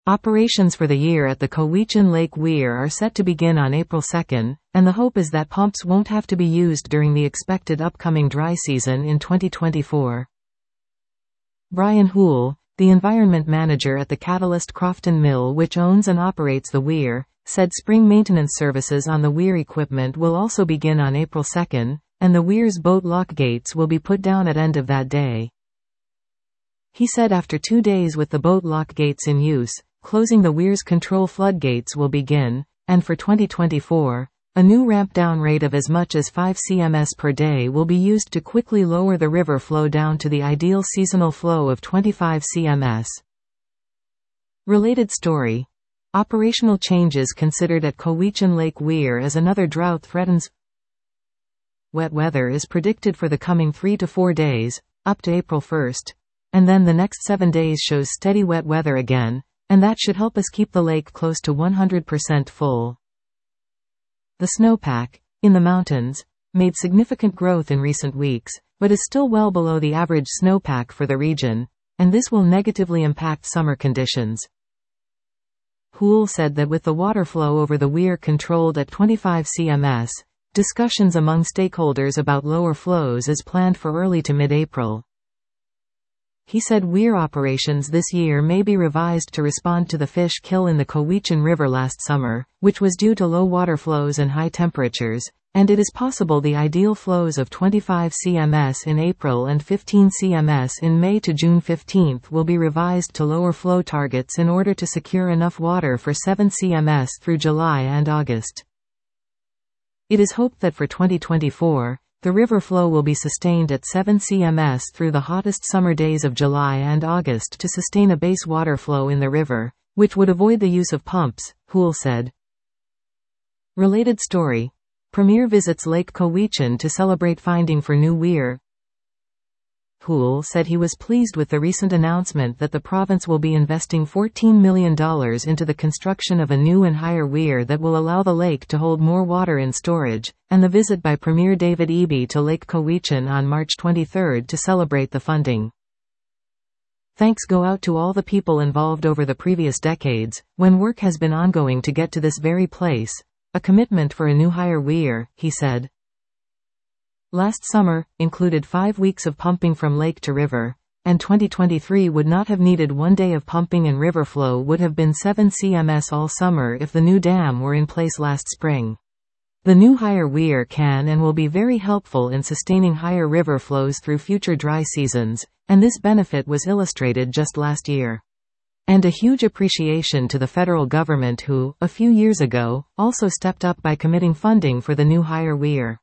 Operations for the year at the Cowichan Lake Weir are set to begin on April 2, and the hope is that pumps won't have to be used during the expected upcoming dry season in 2024. Brian Houle, the environment manager at the Catalyst Crofton Mill, which owns and operates the weir, said spring maintenance services on the weir equipment will also begin on April 2, and the weir's boat lock gates will be put down at end of that day. He said after 2 days with the boat lock gates in use, closing the weir's control floodgates will begin, and for 2024, a new ramp-down rate of as much as 5 cms per day will be used to quickly lower the river flow down to the ideal seasonal flow of 25 cms. Related story. Operational changes considered at Cowichan Lake Weir as another drought threatens. Wet weather is predicted for the coming 3 to 4 days, up to April 1, and then the next 7 days shows steady wet weather again, and that should help us keep the lake close to 100% full. The snowpack, in the mountains, made significant growth in recent weeks, but is still well below the average snowpack for the region, and this will negatively impact summer conditions. Houle said that with the water flow over the weir controlled at 25 cms, discussions among stakeholders about lower flows is planned for early to mid-April. He said weir operations this year may be revised to respond to the fish kill in the Cowichan River last summer, which was due to low water flows and high temperatures, and it is possible the ideal flows of 25 cms in April and 15 cms in May to June 15 will be revised to lower flow targets in order to secure enough water for 7 cms through July and August. It is hoped that for 2024, the river flow will be sustained at 7 cms through the hottest summer days of July and August to sustain a base water flow in the river, which would avoid the use of pumps, Houle said. Related story. Premier visits Lake Cowichan to celebrate finding for new weir. Houle said he was pleased with the recent announcement that the province will be investing $14 million into the construction of a new and higher weir that will allow the lake to hold more water in storage, and the visit by Premier David Eby to Lake Cowichan on March 23 to celebrate the funding. Thanks go out to all the people involved over the previous decades, when work has been ongoing to get to this very place, a commitment for a new higher weir, he said. Last summer included 5 weeks of pumping from lake to river, and 2023 would not have needed 1 day of pumping, and river flow would have been 7 cms all summer if the new dam were in place last spring. The new higher weir can and will be very helpful in sustaining higher river flows through future dry seasons, and this benefit was illustrated just last year. And a huge appreciation to the federal government who, a few years ago, also stepped up by committing funding for the new higher weir.